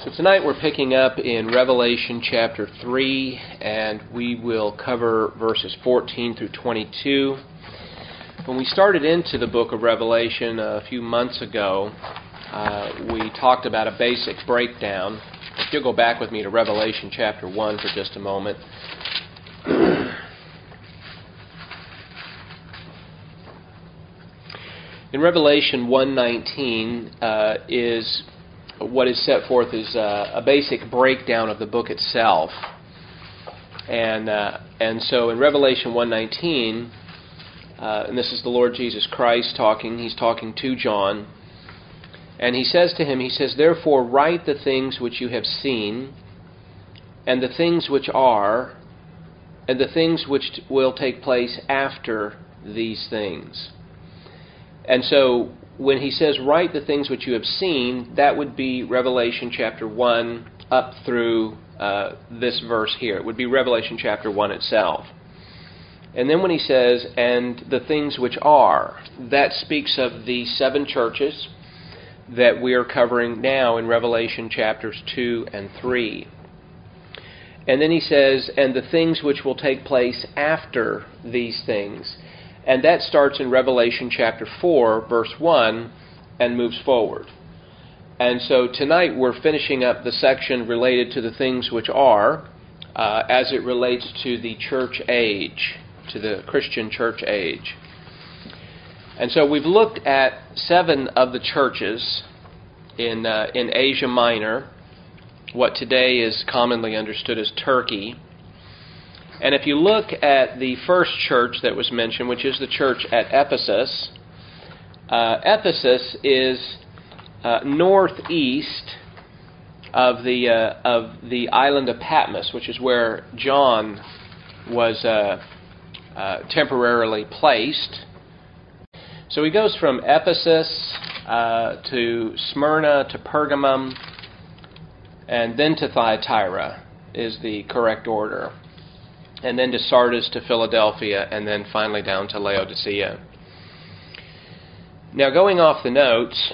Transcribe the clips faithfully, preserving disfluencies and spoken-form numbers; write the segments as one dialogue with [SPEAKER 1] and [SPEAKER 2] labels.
[SPEAKER 1] So tonight we're picking up in Revelation chapter three, and we will cover verses fourteen through twenty-two. When we started into the book of Revelation a few months ago, uh, we talked about a basic breakdown. If you'll go back with me to Revelation chapter one for just a moment. In Revelation one nineteen uh, is what is set forth as uh, a basic breakdown of the book itself. And uh, and so in Revelation one nineteen, uh, and this is the Lord Jesus Christ talking, he's talking to John, and he says to him, he says, "Therefore write the things which you have seen, and the things which are, and the things which will take place after these things." And so when he says, "Write the things which you have seen," that would be Revelation chapter one up through uh, this verse here. It would be Revelation chapter one itself. And then when he says, "and the things which are," that speaks of the seven churches that we are covering now in Revelation chapters two and three. And then he says, "and the things which will take place after these things." And that starts in Revelation chapter four, verse one, and moves forward. And so tonight we're finishing up the section related to the things which are, uh, as it relates to the church age, to the Christian church age. And so we've looked at seven of the churches in uh, in Asia Minor, what today is commonly understood as Turkey. And if you look at the first church that was mentioned, which is the church at Ephesus, uh, Ephesus is uh, northeast of the uh, of the island of Patmos, which is where John was uh, uh, temporarily placed. So he goes from Ephesus uh, to Smyrna to Pergamum, and then to Thyatira is the correct order. And then to Sardis, to Philadelphia, and then finally down to Laodicea. Now, going off the notes,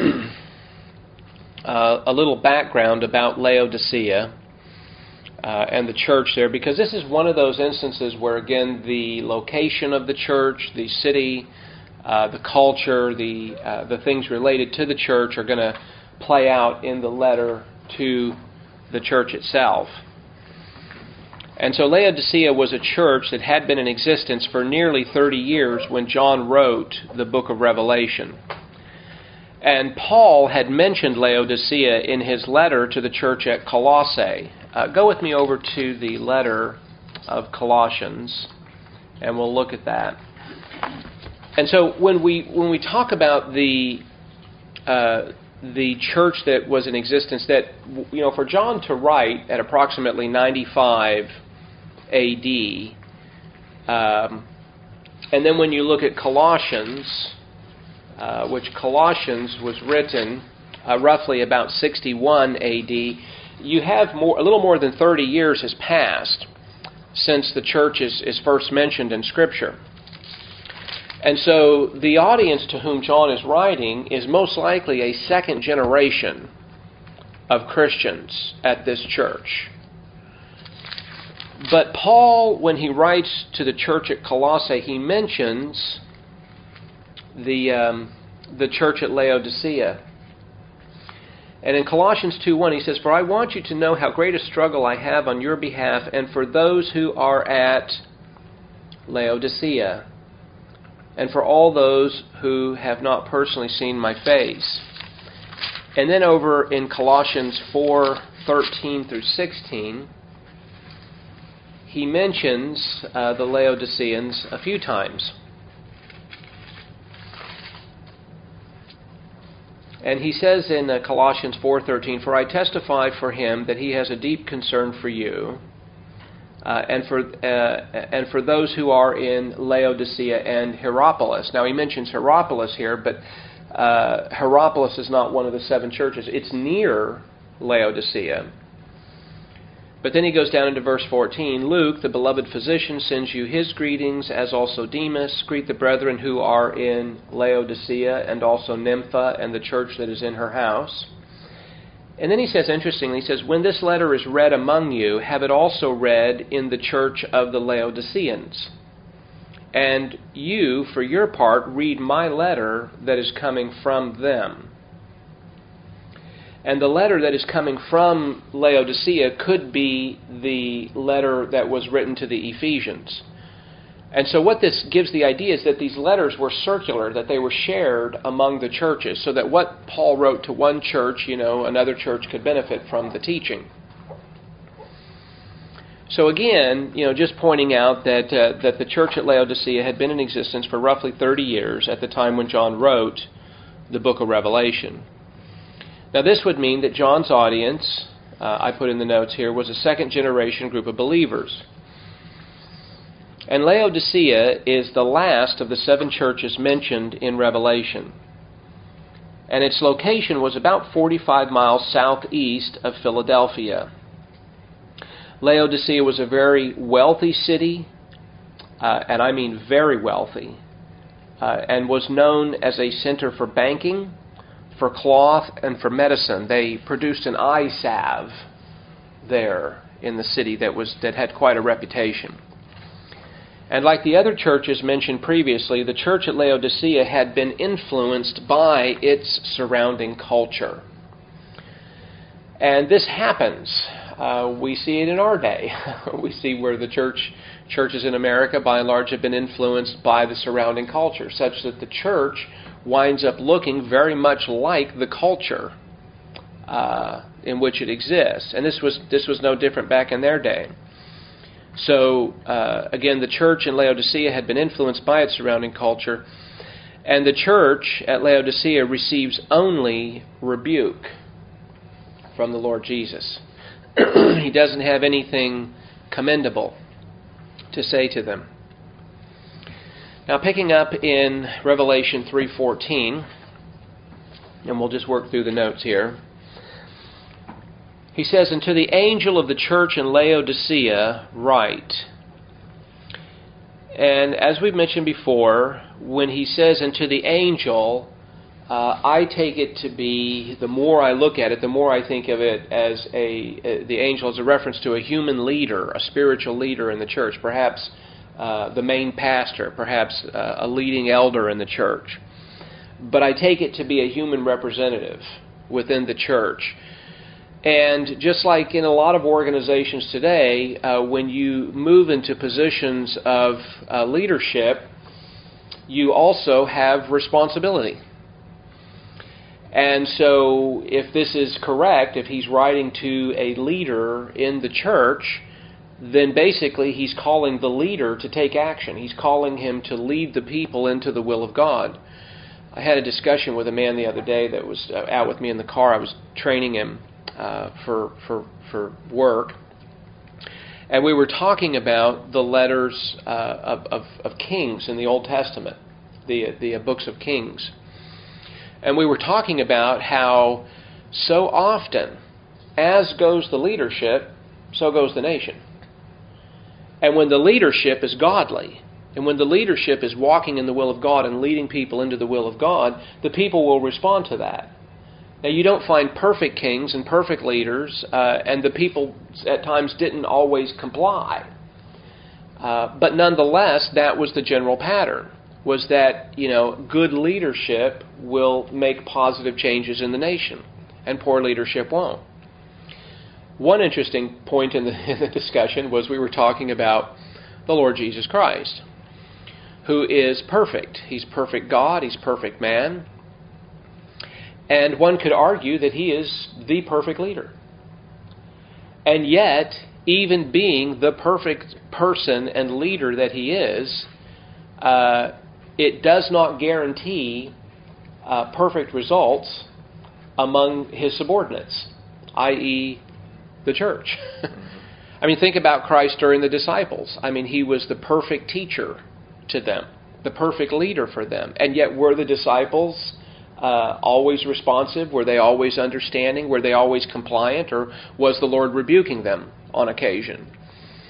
[SPEAKER 1] uh, a little background about Laodicea uh, and the church there, because this is one of those instances where, again, the location of the church, the city, uh, the culture, the uh, the things related to the church are going to play out in the letter to the church itself. And so Laodicea was a church that had been in existence for nearly thirty years when John wrote the book of Revelation. And Paul had mentioned Laodicea in his letter to the church at Colossae. Uh, go with me over to the letter of Colossians, and we'll look at that. And so when we when we talk about the uh, the church that was in existence, that, you know, for John to write at approximately ninety-five A D, um, and then when you look at Colossians, uh, which Colossians was written uh, roughly about sixty-one A D, you have more, a little more than thirty years has passed since the church is, is first mentioned in Scripture. And so the audience to whom John is writing is most likely a second generation of Christians at this church. But Paul, when he writes to the church at Colossae, he mentions the um, the church at Laodicea. And in Colossians two one, he says, "For I want you to know how great a struggle I have on your behalf and for those who are at Laodicea, and for all those who have not personally seen my face." And then over in Colossians four thirteen through sixteen, he mentions uh, the Laodiceans a few times. And he says in uh, Colossians four thirteen, "For I testify for him that he has a deep concern for you, Uh, and for uh, and for those who are in Laodicea and Hierapolis." Now he mentions Hierapolis here, but uh, Hierapolis is not one of the seven churches. It's near Laodicea. But then he goes down into verse fourteen. "Luke, the beloved physician, sends you his greetings, as also Demas. Greet the brethren who are in Laodicea, and also Nympha, and the church that is in her house. And then he says, interestingly, he says, when this letter is read among you, have it also read in the church of the Laodiceans. And you, for your part, read my letter that is coming from them. And the letter that is coming from Laodicea could be the letter that was written to the Ephesians. And so what this gives the idea is that these letters were circular, that they were shared among the churches, so that what Paul wrote to one church, you know, another church could benefit from the teaching. So again, you know, just pointing out that uh, that the church at Laodicea had been in existence for roughly thirty years at the time when John wrote the book of Revelation. Now this would mean that John's audience, uh, I put in the notes here, was a second generation group of believers. And Laodicea is the last of the seven churches mentioned in Revelation. And its location was about forty-five miles southeast of Philadelphia. Laodicea was a very wealthy city, uh, and I mean very wealthy, uh, and was known as a center for banking, for cloth, and for medicine. They produced an eye salve there in the city that was that had quite a reputation. And like the other churches mentioned previously, the church at Laodicea had been influenced by its surrounding culture. And this happens. Uh, we see it in our day. We see where the church churches in America, by and large, have been influenced by the surrounding culture, such that the church winds up looking very much like the culture uh, in which it exists. And this was this was no different back in their day. So, uh, again, the church in Laodicea had been influenced by its surrounding culture, and the church at Laodicea receives only rebuke from the Lord Jesus. He doesn't have anything commendable to say to them. Now, picking up in Revelation three fourteen, and we'll just work through the notes here. He says, "And to the angel of the church in Laodicea write." And as we've mentioned before, when he says, "and to the angel," uh, I take it to be, the more I look at it, the more I think of it as a, uh, the angel as a reference to a human leader, a spiritual leader in the church, perhaps uh, the main pastor, perhaps uh, a leading elder in the church. But I take it to be a human representative within the church. And just like in a lot of organizations today, uh, when you move into positions of uh, leadership, you also have responsibility. And so if this is correct, if he's writing to a leader in the church, then basically he's calling the leader to take action. He's calling him to lead the people into the will of God. I had a discussion with a man the other day that was out with me in the car. I was training him Uh, for for for work, and we were talking about the letters uh, of, of of Kings in the Old Testament, the the uh, books of Kings, and we were talking about how so often, as goes the leadership, so goes the nation. And when the leadership is godly, and when the leadership is walking in the will of God and leading people into the will of God, the people will respond to that. Now, you don't find perfect kings and perfect leaders, uh, and the people at times didn't always comply. Uh, but nonetheless, that was the general pattern, was that, you know, good leadership will make positive changes in the nation, and poor leadership won't. One interesting point in the, in the discussion was we were talking about the Lord Jesus Christ, who is perfect. He's perfect God, He's perfect man. And one could argue that he is the perfect leader. And yet, even being the perfect person and leader that he is, uh, it does not guarantee uh, perfect results among his subordinates, that is the church. I mean, think about Christ during the disciples. I mean, he was the perfect teacher to them, the perfect leader for them. And yet, were the disciples Uh, always responsive? Were they always understanding? Were they always compliant? Or was the Lord rebuking them on occasion?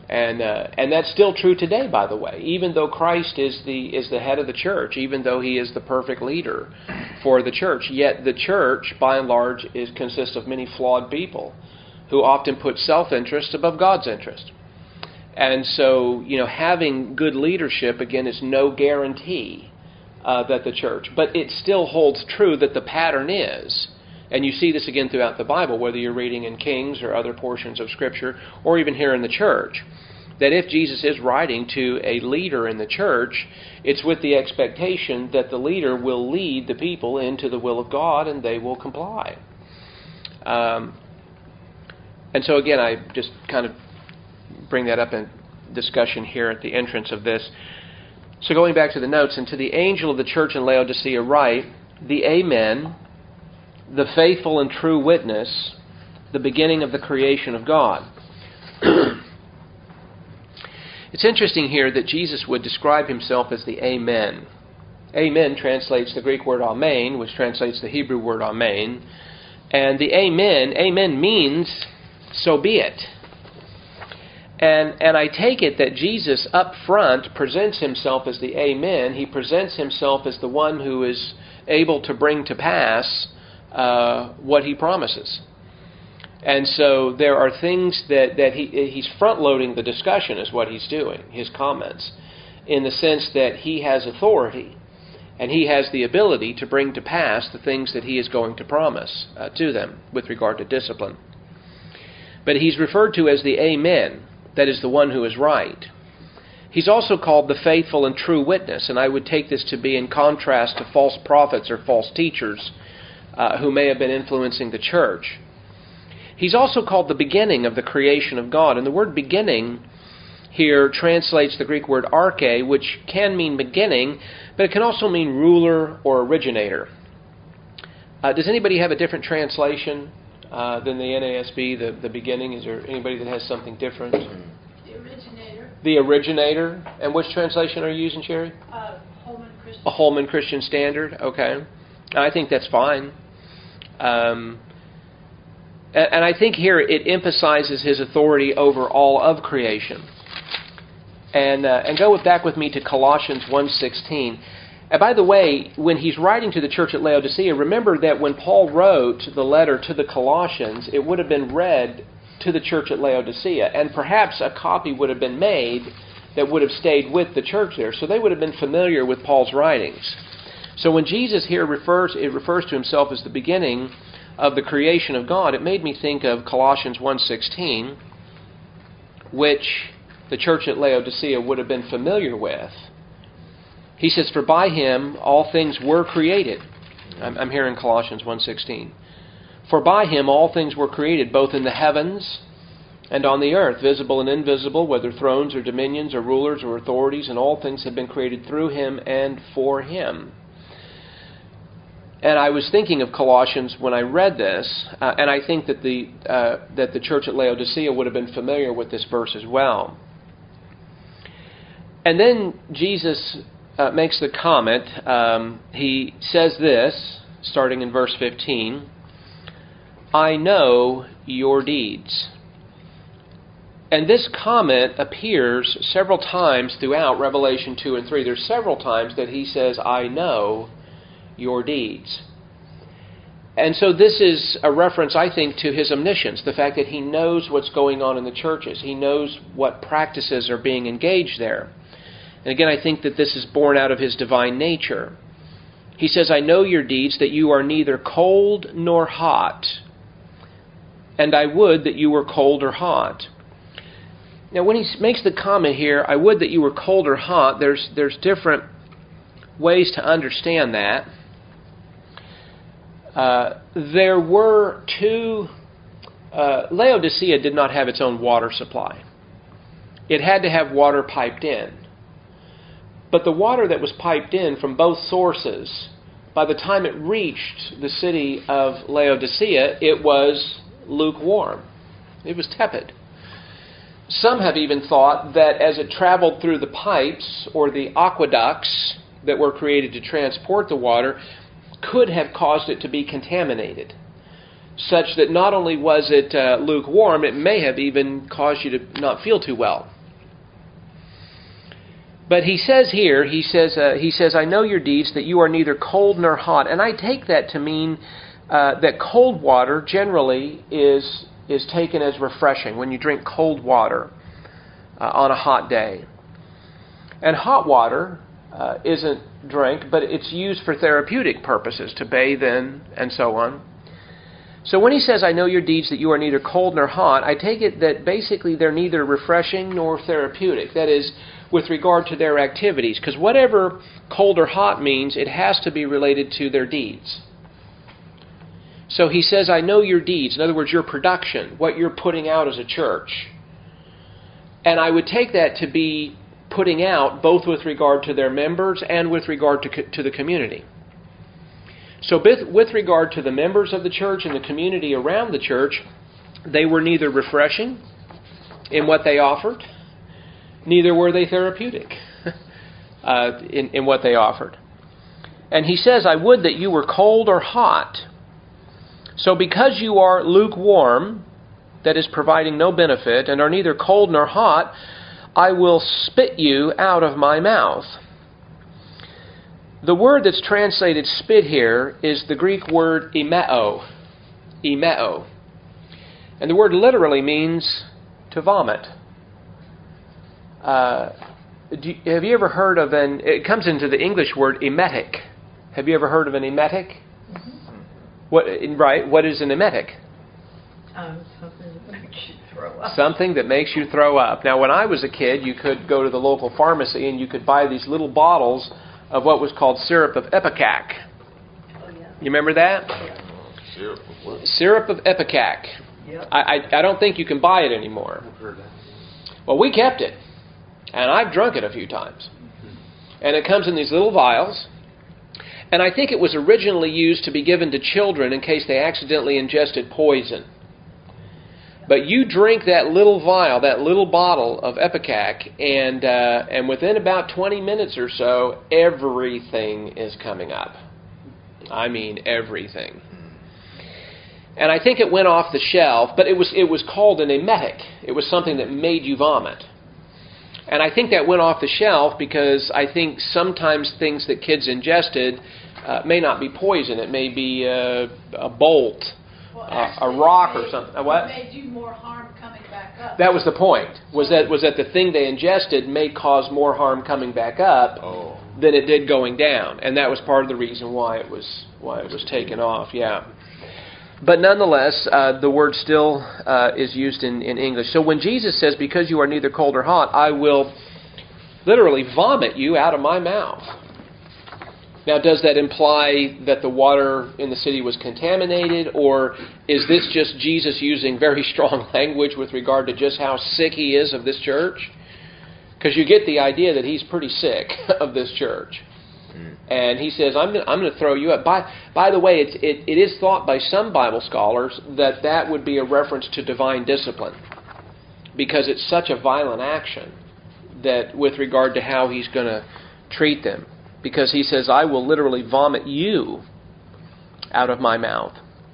[SPEAKER 1] And uh, and that's still true today, by the way. Even though Christ is the is the head of the church, even though He is the perfect leader for the church, yet the church, by and large, is consists of many flawed people who often put self-interest above God's interest. And so, you know, having good leadership, again, is no guarantee uh, that the church. But it still holds true that the pattern is, and you see this again throughout the Bible, whether you're reading in Kings or other portions of Scripture, or even here in the church, that if Jesus is writing to a leader in the church, it's with the expectation that the leader will lead the people into the will of God and they will comply. Um, and so again, I just kind of bring that up in discussion here at the entrance of this. So going back to the notes, and to the angel of the church in Laodicea write, the Amen, the faithful and true witness, the beginning of the creation of God. It's interesting here that Jesus would describe Himself as the Amen. Amen translates the Greek word amen, which translates the Hebrew word amen. And the Amen, Amen means, so be it. And and I take it that Jesus up front presents Himself as the Amen. He presents Himself as the one who is able to bring to pass uh, what He promises. And so there are things that, that he he's front-loading the discussion is what He's doing, His comments, in the sense that He has authority and He has the ability to bring to pass the things that He is going to promise uh, to them with regard to discipline. But He's referred to as the Amen, that is the one who is right. He's also called the faithful and true witness, and I would take this to be in contrast to false prophets or false teachers uh, who may have been influencing the church. He's also called the beginning of the creation of God. And the word beginning here translates the Greek word arche, which can mean beginning, but it can also mean ruler or originator. Uh, does anybody have a different translation uh, than the N A S B, the, the beginning? Is there anybody that has something different?
[SPEAKER 2] The originator.
[SPEAKER 1] The originator. And which translation are you using, Sherry?
[SPEAKER 2] Uh, Holman Christian.
[SPEAKER 1] A Holman Christian Standard. Okay. I think that's fine. Um... And I think here it emphasizes His authority over all of creation. And uh, and go with, back with me to Colossians one sixteen. And by the way, when he's writing to the church at Laodicea, remember that when Paul wrote the letter to the Colossians, it would have been read to the church at Laodicea. And perhaps a copy would have been made that would have stayed with the church there. So they would have been familiar with Paul's writings. So when Jesus here refers, it refers to Himself as the beginning of the creation of God, it made me think of Colossians one sixteen, which the church at Laodicea would have been familiar with. He says, for by Him all things were created. I'm, I'm here in Colossians one sixteen. For by Him all things were created, both in the heavens and on the earth, visible and invisible, whether thrones or dominions or rulers or authorities, and all things have been created through Him and for Him. And I was thinking of Colossians when I read this, uh, and I think that the uh, that the church at Laodicea would have been familiar with this verse as well. And then Jesus uh, makes the comment. Um, he says this, starting in verse fifteen, I know your deeds. And this comment appears several times throughout Revelation two and three. There's several times that He says, I know your deeds. And so this is a reference, I think, to His omniscience, the fact that He knows what's going on in the churches. He knows what practices are being engaged there. And again, I think that this is born out of His divine nature. He says, I know your deeds, that you are neither cold nor hot, and I would that you were cold or hot. Now, when He makes the comment here, I would that you were cold or hot, there's there's different ways to understand that. Uh, there were two... Uh, Laodicea did not have its own water supply. It had to have water piped in. But the water that was piped in from both sources, by the time it reached the city of Laodicea, it was lukewarm. It was tepid. Some have even thought that as it traveled through the pipes or the aqueducts that were created to transport the water, could have caused it to be contaminated, such that not only was it uh, lukewarm, it may have even caused you to not feel too well But he says here, he says, uh, he says, I know your deeds, that you are neither cold nor hot. And I take that to mean uh, that cold water generally is is taken as refreshing when you drink cold water uh, on a hot day. And hot water uh, isn't drink, but it's used for therapeutic purposes, to bathe in and so on. So when he says, I know your deeds, that you are neither cold nor hot, I take it that basically they're neither refreshing nor therapeutic. That is, with regard to their activities. Because whatever cold or hot means, it has to be related to their deeds. So he says, I know your deeds. In other words, your production, what you're putting out as a church. And I would take that to be putting out both with regard to their members and with regard to, to the community. So with regard to the members of the church and the community around the church, they were neither refreshing in what they offered, neither were they therapeutic uh, in, in what they offered. And he says, I would that you were cold or hot. So because you are lukewarm, that is providing no benefit, and are neither cold nor hot, I will spit you out of my mouth. The word that's translated spit here is the Greek word emeo. Emeo. And the word literally means to vomit. Uh, do you, have you ever heard of an... It comes into the English word emetic. Have you ever heard of an emetic?
[SPEAKER 2] Mm-hmm.
[SPEAKER 1] What, right, what is an emetic?
[SPEAKER 2] Um, something that makes you throw up.
[SPEAKER 1] Something that makes you throw up. Now, when I was a kid, you could go to the local pharmacy and you could buy these little bottles of what was called syrup of Ipecac.
[SPEAKER 2] Oh, yeah.
[SPEAKER 1] You remember that?
[SPEAKER 2] Yeah.
[SPEAKER 3] Syrup of what?
[SPEAKER 1] Syrup of Ipecac.
[SPEAKER 2] Yep.
[SPEAKER 1] I, I, I don't think you can buy it anymore.
[SPEAKER 3] I've heard that.
[SPEAKER 1] Well, we kept it. And I've drunk it a few times. And it comes in these little vials. And I think it was originally used to be given to children in case they accidentally ingested poison. But you drink that little vial, that little bottle of Ipecac, and uh, and within about twenty minutes or so, everything is coming up. I mean, everything. And I think it went off the shelf, but it was it was called an emetic. It was something that made you vomit. And I think that went off the shelf because I think sometimes things that kids ingested uh, may not be poison. It may be uh, a bolt,
[SPEAKER 2] Well,
[SPEAKER 1] uh,
[SPEAKER 2] actually,
[SPEAKER 1] a rock
[SPEAKER 2] it made,
[SPEAKER 1] or something. A what?
[SPEAKER 2] It made you more harm coming back up.
[SPEAKER 1] That was the point. Was that was that the thing they ingested may cause more harm coming back up
[SPEAKER 3] Oh.
[SPEAKER 1] than it did going down, and that was part of the reason why it was why it was taken off. Yeah. But nonetheless, uh, the word still uh, is used in, in English. So when Jesus says, because you are neither cold or hot, I will literally vomit you out of my mouth. Now, does that imply that the water in the city was contaminated, or is this just Jesus using very strong language with regard to just how sick he is of this church? Because you get the idea that he's pretty sick of this church. And he says, I'm going I'm to throw you up. By, by the way, it's, it, it is thought by some Bible scholars that that would be a reference to divine discipline, because it's such a violent action that with regard to how he's going to treat them. Because he says, I will literally vomit you out of my mouth.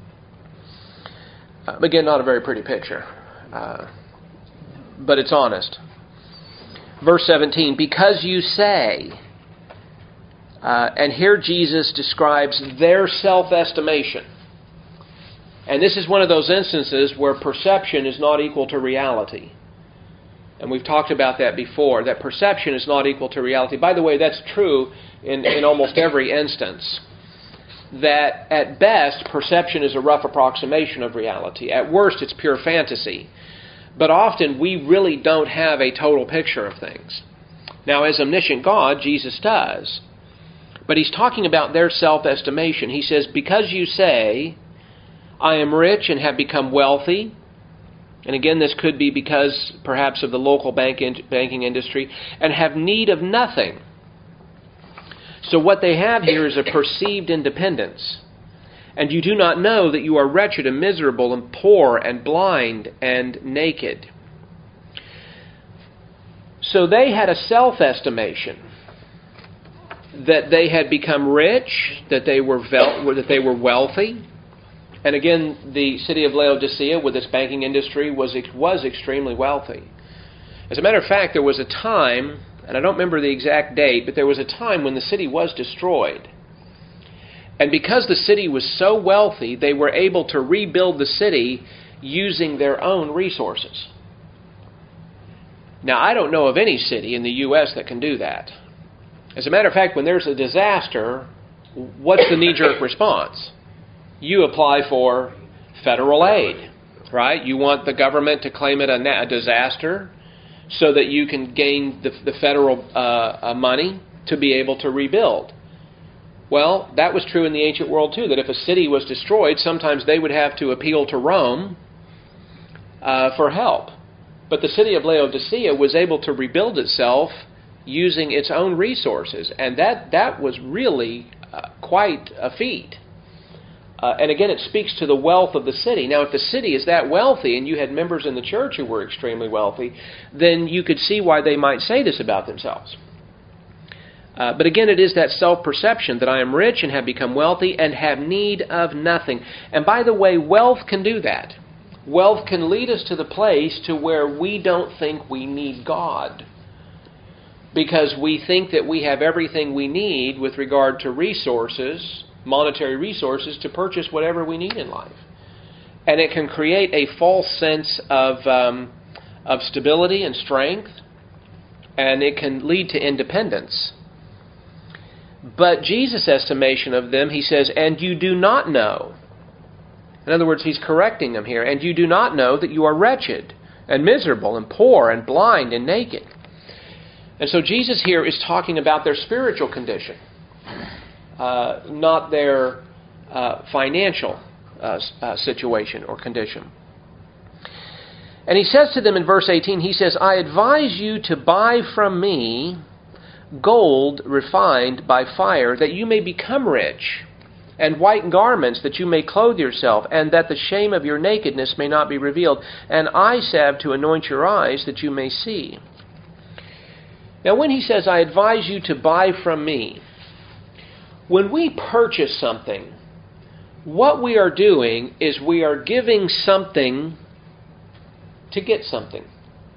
[SPEAKER 1] Uh, again, not a very pretty picture, uh, but it's honest. Verse seventeen, because you say... Uh, and here Jesus describes their self-estimation. And this is one of those instances where perception is not equal to reality. And we've talked about that before, that perception is not equal to reality. By the way, that's true in, in almost every instance. That at best, perception is a rough approximation of reality. At worst, it's pure fantasy. But often, we really don't have a total picture of things. Now, as omniscient God, Jesus does. But he's talking about their self-estimation. He says, because you say, I am rich and have become wealthy, and again, this could be because perhaps of the local bank in, banking industry, and have need of nothing. So what they have here is a perceived independence. And you do not know that you are wretched and miserable and poor and blind and naked. So they had a self-estimation that they had become rich, that they were vel- that they were wealthy. And again, the city of Laodicea, with its banking industry, was was extremely wealthy. As a matter of fact, there was a time and I don't remember the exact date, but there was a time when the city was destroyed. And because the city was so wealthy, they were able to rebuild the city using their own resources. Now, I don't know of any city in the U S that can do that. As a matter of fact, when there's a disaster, what's the knee-jerk response? You apply for federal aid, right? You want the government to claim it a, na- a disaster so that you can gain the, the federal uh, uh, money to be able to rebuild. Well, that was true in the ancient world too, that if a city was destroyed, sometimes they would have to appeal to Rome uh, for help. But the city of Laodicea was able to rebuild itself using its own resources, and that, that was really uh, quite a feat. Uh, and again, it speaks to the wealth of the city. Now, if the city is that wealthy, and you had members in the church who were extremely wealthy, then you could see why they might say this about themselves. Uh, but again, it is that self-perception that I am rich and have become wealthy and have need of nothing. And by the way, wealth can do that. Wealth can lead us to the place to where we don't think we need God, because we think that we have everything we need with regard to resources, monetary resources, to purchase whatever we need in life. And it can create a false sense of, um, of stability and strength, and it can lead to independence. But Jesus' estimation of them, he says, and you do not know. In other words, he's correcting them here. And you do not know that you are wretched and miserable and poor and blind and naked. And so Jesus here is talking about their spiritual condition, uh, not their uh, financial uh, uh, situation or condition. And he says to them in verse eighteen, he says, I advise you to buy from me gold refined by fire, that you may become rich, and white garments, that you may clothe yourself, and that the shame of your nakedness may not be revealed, and eye salve to anoint your eyes, that you may see. Now, when he says, I advise you to buy from me, when we purchase something, what we are doing is we are giving something to get something.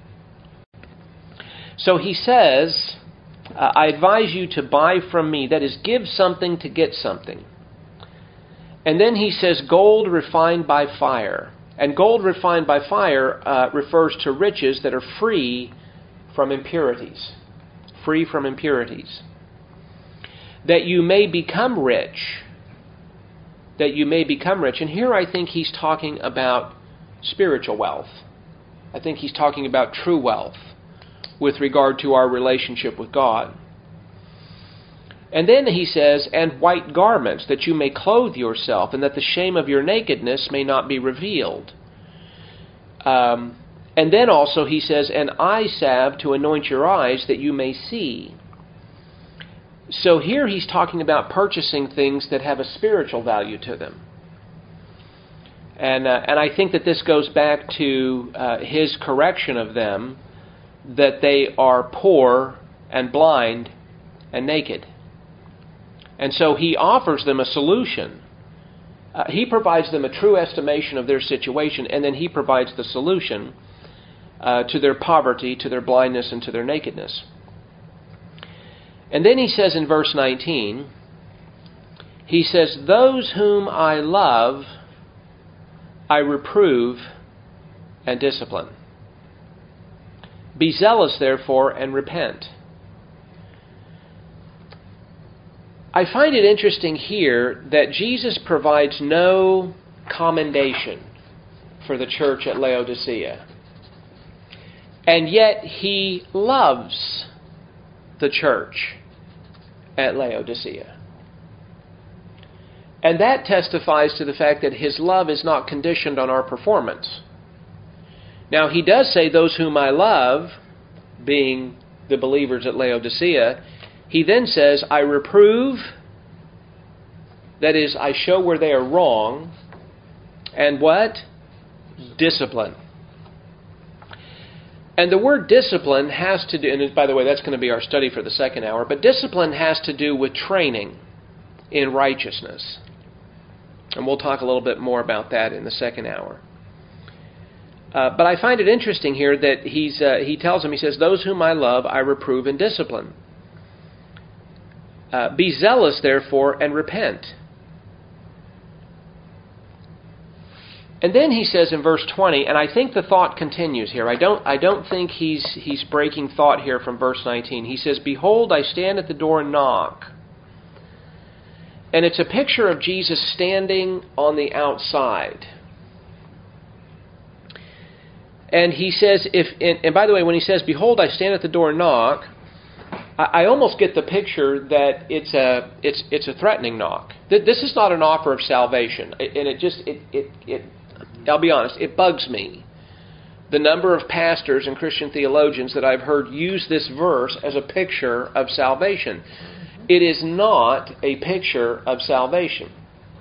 [SPEAKER 1] So he says, I advise you to buy from me, that is, give something to get something. And then he says, gold refined by fire. And gold refined by fire uh, refers to riches that are free from impurities. Free from impurities. That you may become rich. That you may become rich. And here I think he's talking about spiritual wealth. I think he's talking about true wealth with regard to our relationship with God. And then he says, and white garments, that you may clothe yourself, and that the shame of your nakedness may not be revealed. Um, and then also he says, and eye salve to anoint your eyes, that you may see. So here he's talking about purchasing things that have a spiritual value to them. And, uh, and I think that this goes back to uh, his correction of them, that they are poor and blind and naked. And so he offers them a solution. Uh, he provides them a true estimation of their situation, and then he provides the solution uh, to their poverty, to their blindness, and to their nakedness. And then he says in verse nineteen, he says, those whom I love, I reprove and discipline. Be zealous, therefore, and repent. I find it interesting here that Jesus provides no commendation for the church at Laodicea. And yet he loves the church at Laodicea. And that testifies to the fact that his love is not conditioned on our performance. Now, he does say, those whom I love, being the believers at Laodicea, he then says, I reprove, that is, I show where they are wrong, and what? Discipline. And the word discipline has to do, and by the way, that's going to be our study for the second hour, but discipline has to do with training in righteousness. And we'll talk a little bit more about that in the second hour. Uh, but I find it interesting here that he's uh, he tells him, he says, those whom I love I reprove and discipline. Uh, Be zealous, therefore, and repent. And then he says in verse twenty, and I think the thought continues here. I don't I don't think he's he's breaking thought here from verse nineteen. He says, behold, I stand at the door and knock. And it's a picture of Jesus standing on the outside. And he says, if and, and by the way, when he says, behold, I stand at the door and knock, I, I almost get the picture that it's a it's it's a threatening knock. This is not an offer of salvation. And it just it it it I'll be honest, it bugs me. The number of pastors and Christian theologians that I've heard use this verse as a picture of salvation. It is not a picture of salvation.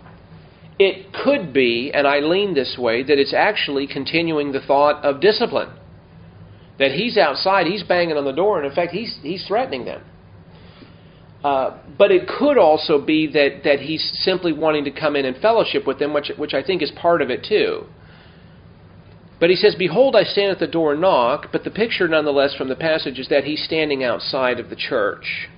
[SPEAKER 1] It could be, and I lean this way, that it's actually continuing the thought of discipline. That he's outside, he's banging on the door, and in fact, he's he's threatening them. Uh, but it could also be that, that he's simply wanting to come in and fellowship with them, which, which I think is part of it too. But he says, behold, I stand at the door and knock, but the picture nonetheless from the passage is that he's standing outside of the church.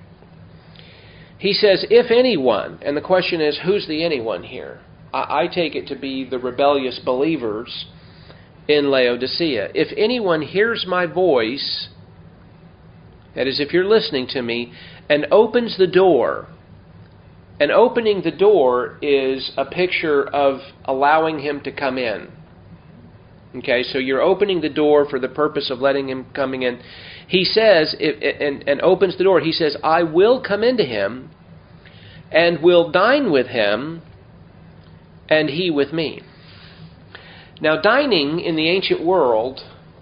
[SPEAKER 1] He says, if anyone, and the question is, who's the anyone here? I, I take it to be the rebellious believers in Laodicea. If anyone hears my voice, that is, if you're listening to me, and opens the door, and opening the door is a picture of allowing him to come in. Okay, so you're opening the door for the purpose of letting him coming in. He says, if, and, and opens the door, he says, I will come into him, and will dine with him, and he with me. Now, dining in the ancient world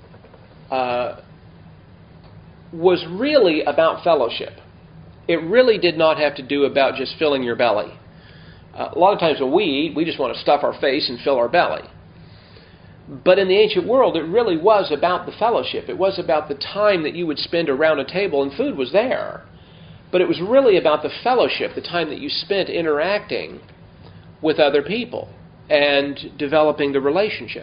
[SPEAKER 1] uh, was really about fellowship. It really did not have to do about just filling your belly. Uh, a lot of times when we eat, we just want to stuff our face and fill our belly. But in the ancient world, it really was about the fellowship. It was about the time that you would spend around a table, and food was there. But it was really about the fellowship, the time that you spent interacting with other people and developing the relationship.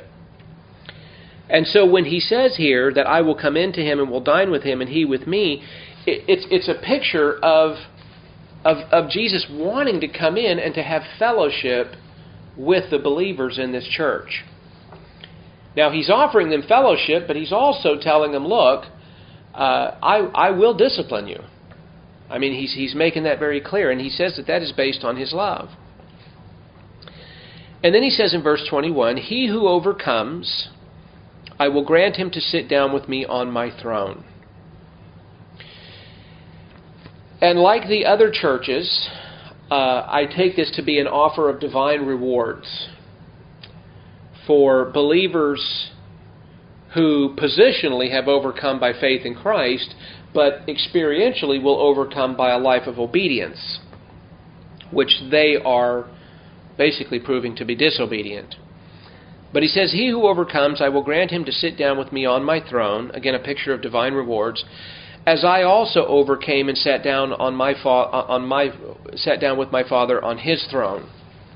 [SPEAKER 1] And so when he says here that I will come into him and will dine with him and he with me, it, it's it's a picture of, of of Jesus wanting to come in and to have fellowship with the believers in this church. Now he's offering them fellowship, but he's also telling them, look, uh, I I will discipline you. I mean, he's he's making that very clear, and he says that that is based on his love. And then he says in verse twenty-one, he who overcomes, I will grant him to sit down with me on my throne. And like the other churches, uh, I take this to be an offer of divine rewards for believers who positionally have overcome by faith in Christ, but experientially will overcome by a life of obedience, which they are basically proving to be disobedient. But he says, he who overcomes, I will grant him to sit down with me on my throne, again a picture of divine rewards, as I also overcame and sat down on my fa- on my sat down with my Father on his throne.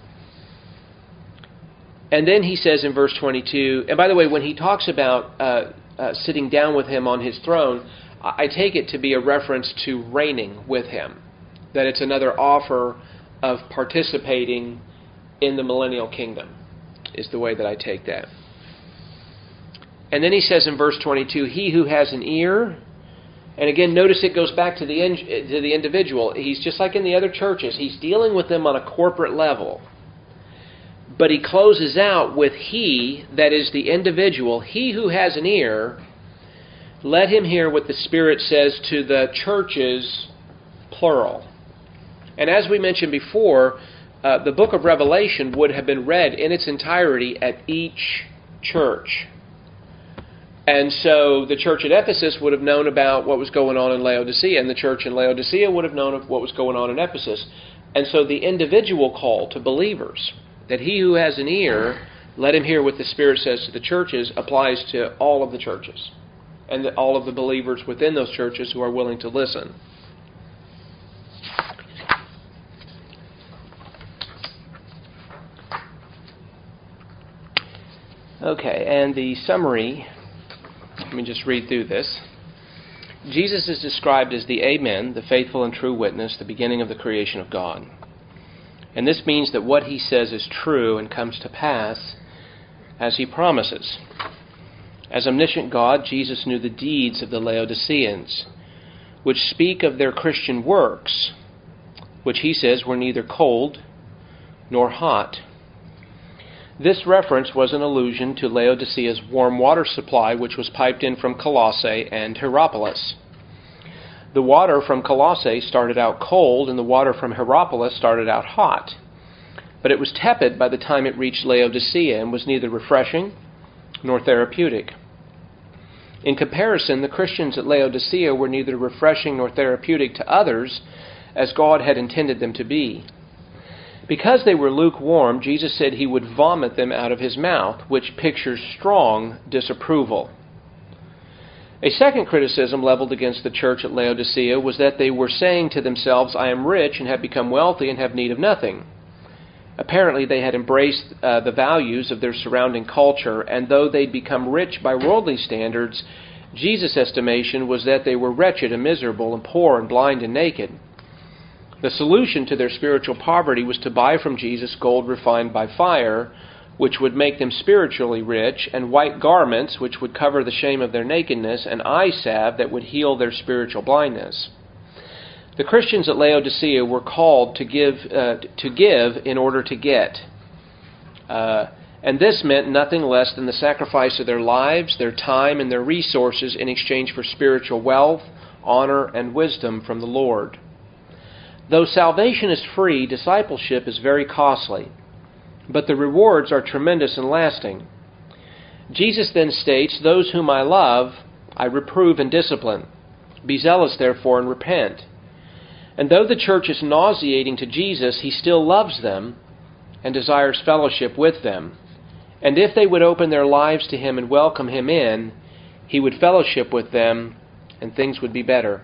[SPEAKER 1] And then he says in verse twenty-two, and by the way, when he talks about uh, uh, sitting down with him on his throne, I take it to be a reference to reigning with him, that it's another offer of participating in the millennial kingdom, is the way that I take that. And then he says in verse twenty-two, he who has an ear, and again, notice it goes back to the in, to the individual. He's just like in the other churches. He's dealing with them on a corporate level. But he closes out with he, that is the individual, he who has an ear, let him hear what the Spirit says to the churches, plural. And as we mentioned before, uh, the book of Revelation would have been read in its entirety at each church. And so the church at Ephesus would have known about what was going on in Laodicea, and the church in Laodicea would have known of what was going on in Ephesus. And so the individual call to believers, that he who has an ear, let him hear what the Spirit says to the churches, applies to all of the churches and the, all of the believers within those churches who are willing to listen. Okay, and the summary, let me just read through this. Jesus is described as the Amen, the faithful and true witness, the beginning of the creation of God. And this means that what he says is true and comes to pass as he promises. As omniscient God, Jesus knew the deeds of the Laodiceans, which speak of their Christian works, which he says were neither cold nor hot. This reference was an allusion to Laodicea's warm water supply, which was piped in from Colossae and Hierapolis. The water from Colossae started out cold, and the water from Hierapolis started out hot. But it was tepid by the time it reached Laodicea and was neither refreshing nor therapeutic. In comparison, the Christians at Laodicea were neither refreshing nor therapeutic to others as God had intended them to be. Because they were lukewarm, Jesus said he would vomit them out of his mouth, which pictures strong disapproval. A second criticism leveled against the church at Laodicea was that they were saying to themselves, I am rich and have become wealthy and have need of nothing. Apparently they had embraced uh, the values of their surrounding culture, and though they'd become rich by worldly standards, Jesus' estimation was that they were wretched and miserable and poor and blind and naked. The solution to their spiritual poverty was to buy from Jesus gold refined by fire, which would make them spiritually rich, and white garments, which would cover the shame of their nakedness, and eye salve that would heal their spiritual blindness. The Christians at Laodicea were called to give, uh, to give in order to get. Uh, and this meant nothing less than the sacrifice of their lives, their time, and their resources in exchange for spiritual wealth, honor, and wisdom from the Lord. Though salvation is free, discipleship is very costly, but the rewards are tremendous and lasting. Jesus then states, those whom I love, I reprove and discipline. Be zealous, therefore, and repent. And though the church is nauseating to Jesus, he still loves them and desires fellowship with them. And if they would open their lives to him and welcome him in, he would fellowship with them and things would be better.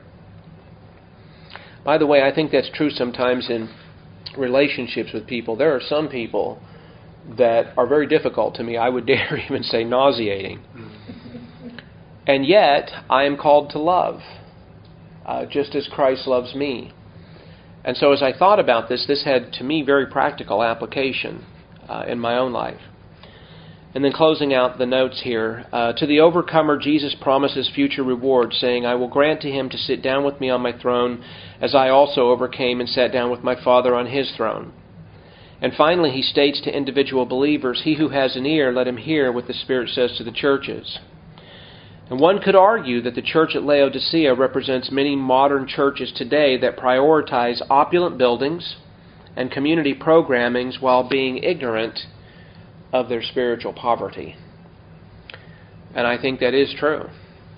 [SPEAKER 1] By the way, I think that's true sometimes in relationships with people. There are some people that are very difficult to me. I would dare even say nauseating. And yet, I am called to love, uh, just as Christ loves me. And so as I thought about this, this had, to me, very practical application uh, in my own life. And then closing out the notes here, uh, to the overcomer, Jesus promises future reward, saying, I will grant to him to sit down with me on my throne, as I also overcame and sat down with my Father on his throne. And finally, he states to individual believers, he who has an ear, let him hear what the Spirit says to the churches. And one could argue that the church at Laodicea represents many modern churches today that prioritize opulent buildings and community programmings while being ignorant of their spiritual poverty. And I think that is true.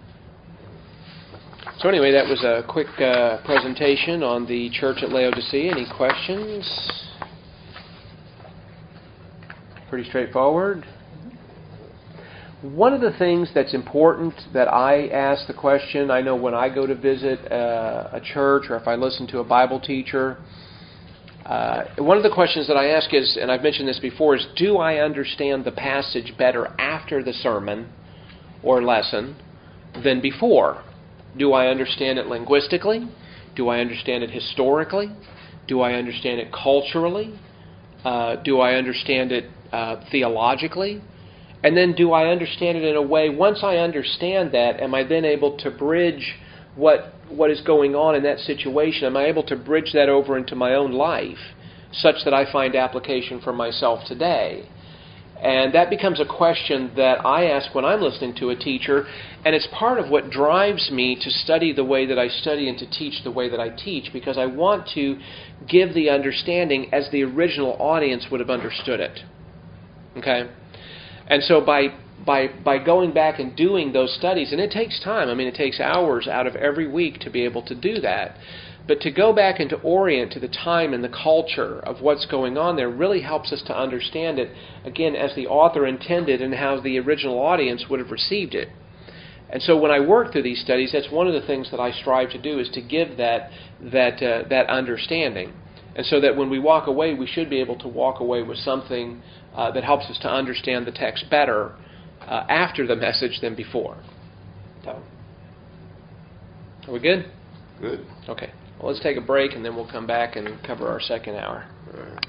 [SPEAKER 1] So anyway, that was a quick uh, presentation on the church at Laodicea. Any questions? Pretty straightforward. One of the things that's important that I ask the question, I know when I go to visit uh, a church or if I listen to a Bible teacher, Uh, one of the questions that I ask is, and I've mentioned this before, is do I understand the passage better after the sermon or lesson than before? Do I understand it linguistically? Do I understand it historically? Do I understand it culturally? Uh, do I understand it uh, theologically? And then do I understand it in a way, once I understand that, am I then able to bridge what what is going on in that situation? Am I able to bridge that over into my own life such that I find application for myself today? And that becomes a question that I ask when I'm listening to a teacher, and it's part of what drives me to study the way that I study and to teach the way that I teach, because I want to give the understanding as the original audience would have understood it. Okay? And so by By by going back and doing those studies, and it takes time. I mean, it takes hours out of every week to be able to do that. But to go back and to orient to the time and the culture of what's going on there really helps us to understand it, again, as the author intended and how the original audience would have received it. And so when I work through these studies, that's one of the things that I strive to do, is to give that that uh, that understanding. And so that when we walk away, we should be able to walk away with something uh, that helps us to understand the text better, uh, after the message than before. So, are we good?
[SPEAKER 3] Good.
[SPEAKER 1] Okay. Well, let's take a break, and then we'll come back and cover our second hour.
[SPEAKER 3] All right.